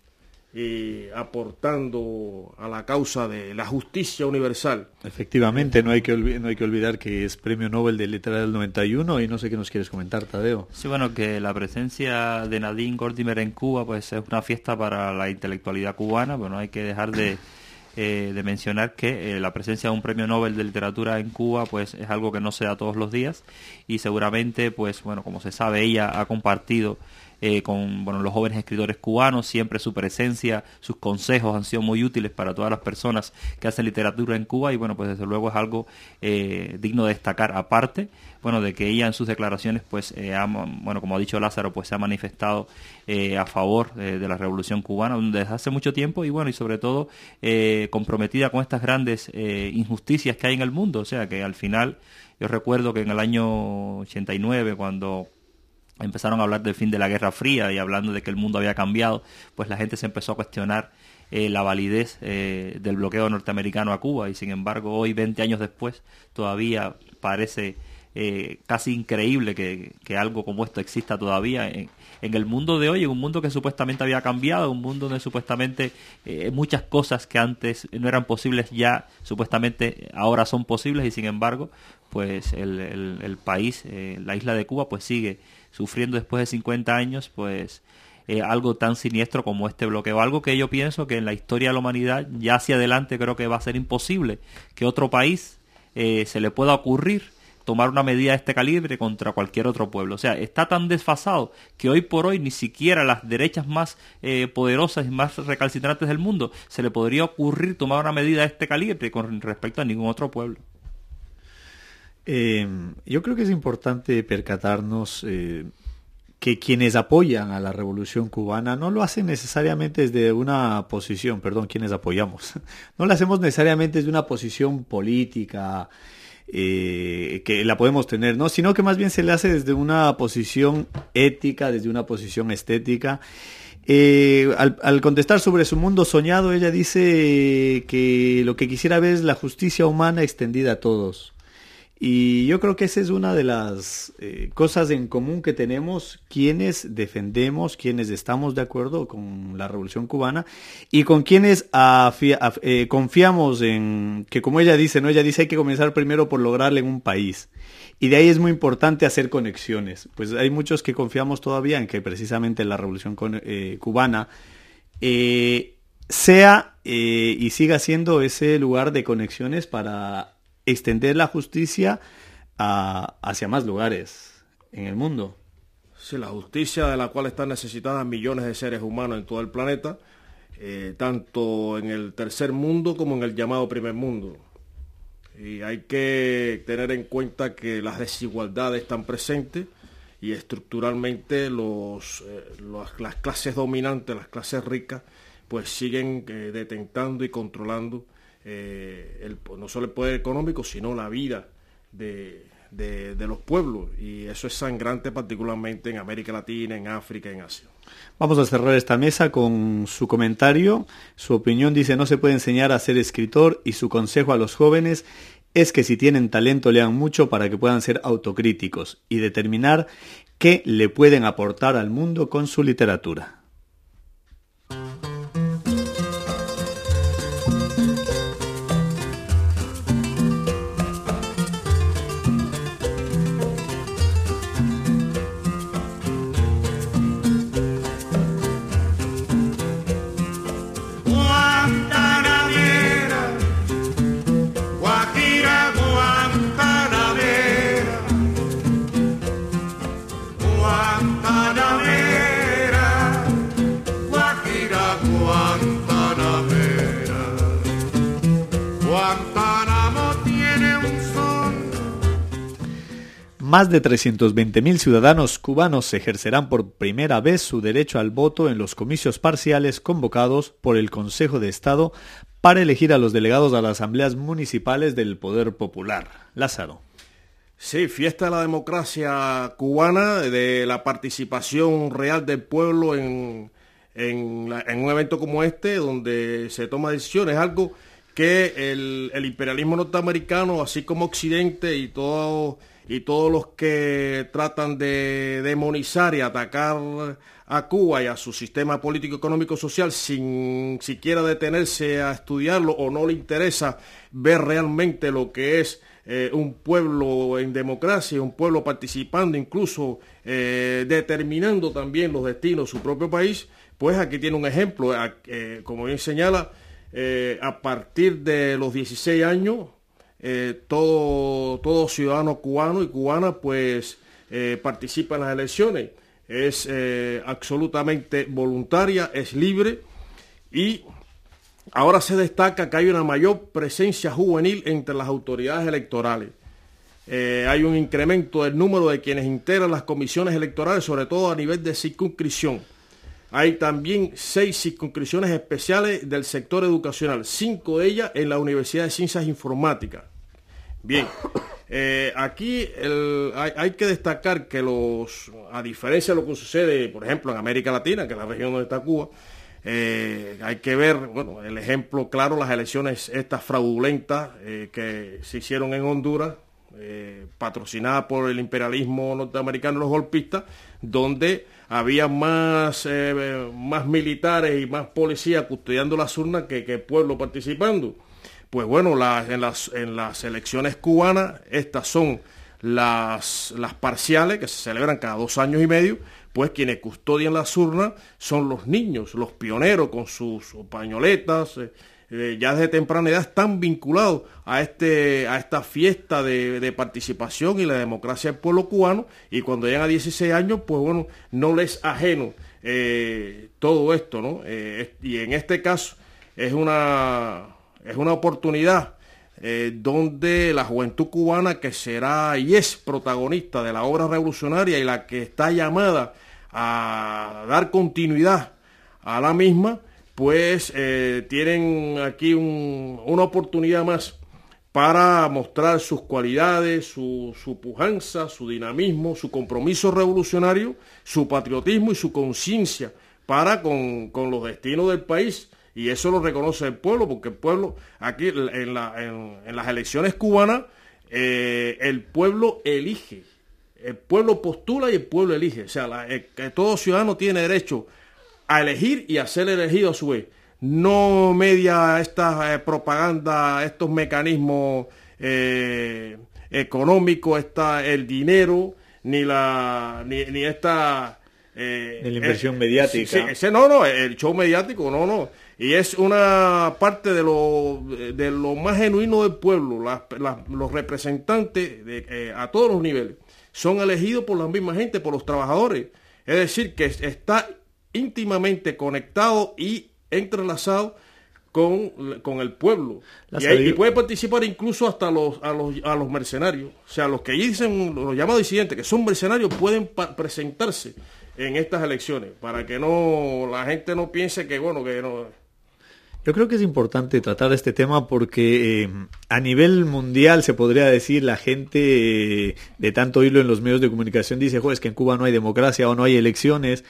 y aportando a la causa de la justicia universal. Efectivamente, no hay que olvidar, no hay que olvidar que es Premio Nobel de Literatura del noventa y uno, y no sé qué nos quieres comentar, Tadeo. Sí, bueno, que la presencia de Nadine Gordimer en Cuba pues es una fiesta para la intelectualidad cubana. Bueno, hay que dejar de, eh, de mencionar que eh, la presencia de un Premio Nobel de Literatura en Cuba pues es algo que no se da todos los días, y seguramente, pues bueno, como se sabe, ella ha compartido Eh, con bueno, los jóvenes escritores cubanos. Siempre su presencia, sus consejos han sido muy útiles para todas las personas que hacen literatura en Cuba, y bueno, pues desde luego es algo eh, digno de destacar, aparte, bueno, de que ella en sus declaraciones, pues, eh, ha, bueno, como ha dicho Lázaro, pues se ha manifestado eh, a favor eh, de la Revolución Cubana desde hace mucho tiempo, y bueno, y sobre todo eh, comprometida con estas grandes eh, injusticias que hay en el mundo. O sea, que al final, yo recuerdo que en el año ochenta y nueve, cuando empezaron a hablar del fin de la Guerra Fría y hablando de que el mundo había cambiado, pues la gente se empezó a cuestionar eh, la validez eh, del bloqueo norteamericano a Cuba, y sin embargo hoy, veinte años después, todavía parece eh, casi increíble que, que algo como esto exista todavía en, en el mundo de hoy, en un mundo que supuestamente había cambiado, un mundo donde supuestamente eh, muchas cosas que antes no eran posibles ya supuestamente ahora son posibles, y sin embargo pues el, el, el país, eh, la isla de Cuba, pues sigue sufriendo después de cincuenta años pues eh, algo tan siniestro como este bloqueo, algo que yo pienso que en la historia de la humanidad ya hacia adelante creo que va a ser imposible que otro país eh, se le pueda ocurrir tomar una medida de este calibre contra cualquier otro pueblo. O sea, está tan desfasado que hoy por hoy ni siquiera las derechas más eh, poderosas y más recalcitrantes del mundo se le podría ocurrir tomar una medida de este calibre con respecto a ningún otro pueblo. Eh, yo creo que es importante percatarnos eh, que quienes apoyan a la Revolución Cubana no lo hacen necesariamente desde una posición, perdón, quienes apoyamos, no lo hacemos necesariamente desde una posición política eh, que la podemos tener, ¿no? Sino que más bien se le hace desde una posición ética, desde una posición estética. Eh, al, al contestar sobre su mundo soñado, ella dice que lo que quisiera ver es la justicia humana extendida a todos. Y yo creo que esa es una de las eh, cosas en común que tenemos quienes defendemos, quienes estamos de acuerdo con la Revolución Cubana y con quienes afia, af, eh, confiamos en que, como ella dice, no, ella dice hay que comenzar primero por lograrle en un país. Y de ahí es muy importante hacer conexiones. Pues hay muchos que confiamos todavía en que precisamente la Revolución eh, Cubana eh, sea eh, y siga siendo ese lugar de conexiones para extender la justicia a, hacia más lugares en el mundo. sí, la justicia de la cual están necesitadas millones de seres humanos en todo el planeta, eh, tanto en el tercer mundo como en el llamado primer mundo. Y hay que tener en cuenta que las desigualdades están presentes y estructuralmente los, eh, los, las clases dominantes, las clases ricas, pues siguen eh, detentando y controlando eh, el, no solo el poder económico, sino la vida de, de, de los pueblos. Y eso es sangrante particularmente en América Latina, en África, en Asia. Vamos a cerrar esta mesa con su comentario. Su opinión dice: no se puede enseñar a ser escritor, y su consejo a los jóvenes es que si tienen talento lean mucho para que puedan ser autocríticos y determinar qué le pueden aportar al mundo con su literatura. Más de trescientos veinte mil ciudadanos cubanos ejercerán por primera vez su derecho al voto en los comicios parciales convocados por el Consejo de Estado para elegir a los delegados a las asambleas municipales del Poder Popular. Lázaro. Sí, fiesta de la democracia cubana, de la participación real del pueblo en, en, la, en un evento como este, donde se toma decisiones, algo que el, el imperialismo norteamericano, así como Occidente y todo... y todos los que tratan de demonizar y atacar a Cuba y a su sistema político, económico, social, sin siquiera detenerse a estudiarlo, o no le interesa ver realmente lo que es eh, un pueblo en democracia, un pueblo participando, incluso eh, determinando también los destinos de su propio país, pues aquí tiene un ejemplo, eh, como bien señala, eh, a partir de los dieciséis años, Eh, todo, todo ciudadano cubano y cubana pues eh, participa en las elecciones. Es eh, absolutamente voluntaria, es libre, y ahora se destaca que hay una mayor presencia juvenil entre las autoridades electorales. Eh, hay un incremento del número de quienes integran las comisiones electorales, sobre todo a nivel de circunscripción. Hay también seis circunscripciones especiales del sector educacional, cinco de ellas en la Universidad de Ciencias Informáticas. Bien, eh, aquí el, hay, hay que destacar que los, a diferencia de lo que sucede, por ejemplo, en América Latina, que es la región donde está Cuba, eh, hay que ver, bueno, el ejemplo claro, las elecciones estas fraudulentas eh, que se hicieron en Honduras, eh, patrocinadas por el imperialismo norteamericano y los golpistas, donde había más, eh, más militares y más policías custodiando las urnas que, que pueblo participando. Pues bueno, la, en, las, en las elecciones cubanas, estas son las, las parciales, que se celebran cada dos años y medio, pues quienes custodian las urnas son los niños, los pioneros con sus, sus pañoletas, eh, eh, ya desde temprana edad están vinculados a, este, a esta fiesta de, de participación y la democracia del pueblo cubano, y cuando llegan a dieciséis años, pues bueno, no les es ajeno eh, todo esto, ¿no? Eh, y en este caso es una... Es una oportunidad eh, donde la juventud cubana, que será y es protagonista de la obra revolucionaria y la que está llamada a dar continuidad a la misma, pues eh, tienen aquí un, una oportunidad más para mostrar sus cualidades, su, su pujanza, su dinamismo, su compromiso revolucionario, su patriotismo y su conciencia para con, con los destinos del país. Y eso lo reconoce el pueblo, porque el pueblo, aquí en, la, en, en las elecciones cubanas, eh, el pueblo elige, el pueblo postula y el pueblo elige. O sea, la, el, que todo ciudadano tiene derecho a elegir y a ser elegido a su vez. No media esta eh, propaganda, estos mecanismos eh, económicos, esta, el dinero, ni, la, ni, ni esta... Eh, de la inversión eh, mediática. Sí, sí, no, no, el show mediático, no, no. Y es una parte de lo, de lo más genuino del pueblo. Las, las, los representantes de, eh, a todos los niveles son elegidos por la misma gente, por los trabajadores. Es decir, que está íntimamente conectado y entrelazado con, con el pueblo. Y, hay, y puede participar incluso hasta los, a, los, a los mercenarios. O sea, los que dicen, los llamados disidentes, que son mercenarios, pueden presentarse en estas elecciones, para que no la gente no piense que, bueno, que no... Yo creo que es importante tratar este tema porque eh, a nivel mundial se podría decir, la gente eh, de tanto hilo en los medios de comunicación dice, joder, es que en Cuba no hay democracia o no hay elecciones,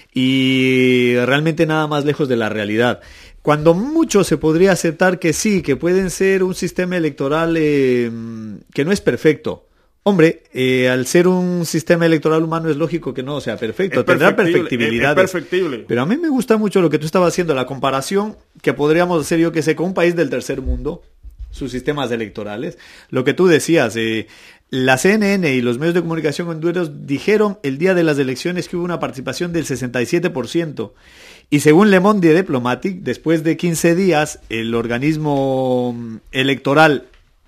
y realmente nada más lejos de la realidad. Cuando mucho se podría aceptar que sí, que pueden ser un sistema electoral eh, que no es perfecto. Hombre, eh, al ser un sistema electoral humano es lógico que no sea perfecto, es tendrá perfectibilidades. Es perfectible. Pero a mí me gusta mucho lo que tú estabas haciendo, la comparación que podríamos hacer, yo que sé, con un país del tercer mundo, sus sistemas electorales. Lo que tú decías, eh, la C N N y los medios de comunicación hondureños dijeron el día de las elecciones que hubo una participación del sesenta y siete por ciento. Y según Le Monde Diplomatique, después de quince días, el organismo electoral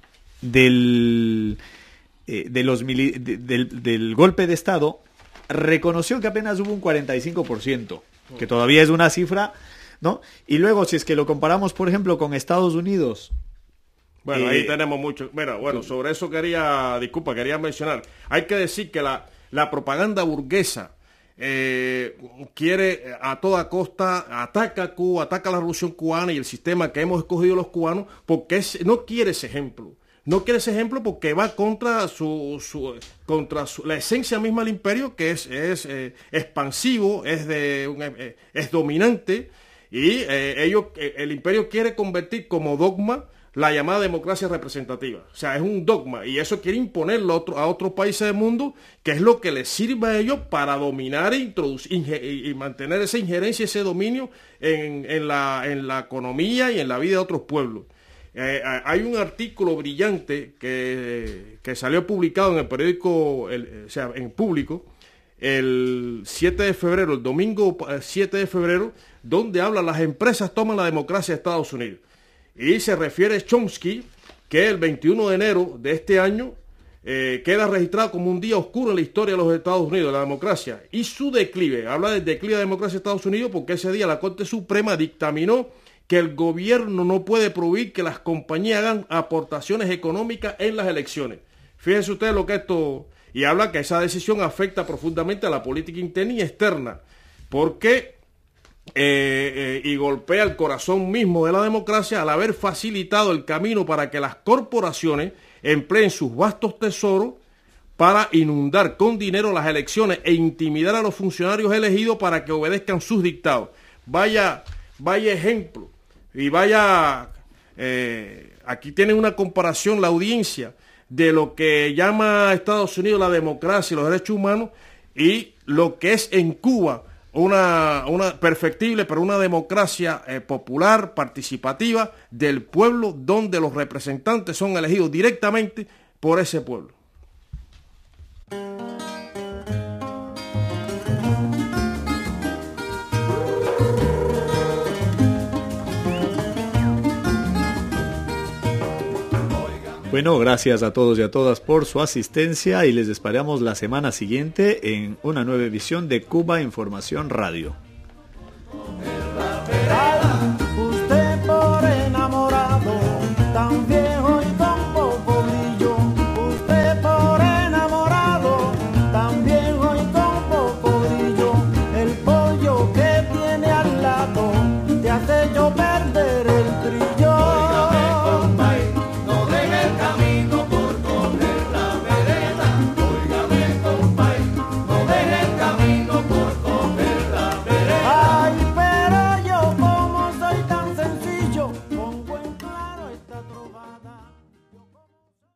del... de los mili- de, del, del golpe de Estado reconoció que apenas hubo un cuarenta y cinco por ciento, que todavía es una cifra, ¿no? Y luego, si es que lo comparamos, por ejemplo, con Estados Unidos. Bueno, eh, ahí tenemos mucho. Mira, bueno, sobre eso quería, disculpa, quería mencionar. Hay que decir que la, la propaganda burguesa eh, quiere a toda costa, ataca a Cuba, ataca a la revolución cubana y el sistema que hemos escogido los cubanos, porque es, no quiere ese ejemplo. No quiere ese ejemplo porque va contra su, su contra su, la esencia misma del imperio, que es, es eh, expansivo, es de un, eh, es dominante, y eh, ellos eh, el imperio quiere convertir como dogma la llamada democracia representativa. O sea, es un dogma, y eso quiere imponerlo a, otro, a otros países del mundo, que es lo que les sirve a ellos para dominar e introducir y, y mantener esa injerencia, ese dominio en, en, la, en la economía y en la vida de otros pueblos. Eh, hay un artículo brillante que, que salió publicado en el periódico, el, o sea, en público, el siete de febrero, el domingo siete de febrero, donde habla las empresas toman la democracia de Estados Unidos. Y se refiere a Chomsky, que el veintiuno de enero de este año eh, queda registrado como un día oscuro en la historia de los Estados Unidos, de la democracia. Y su declive, habla del declive de la democracia de Estados Unidos porque ese día la Corte Suprema dictaminó que el gobierno no puede prohibir que las compañías hagan aportaciones económicas en las elecciones. Fíjense ustedes lo que esto... Y habla que esa decisión afecta profundamente a la política interna y externa, porque eh, eh, y golpea el corazón mismo de la democracia al haber facilitado el camino para que las corporaciones empleen sus vastos tesoros para inundar con dinero las elecciones e intimidar a los funcionarios elegidos para que obedezcan sus dictados. Vaya, vaya ejemplo. Y vaya, eh, aquí tienen una comparación la audiencia de lo que llama a Estados Unidos la democracia y los derechos humanos y lo que es en Cuba una, una perfectible, pero una democracia eh, popular, participativa del pueblo, donde los representantes son elegidos directamente por ese pueblo. Bueno, gracias a todos y a todas por su asistencia y les esperamos la semana siguiente en una nueva edición de Cuba Información Radio.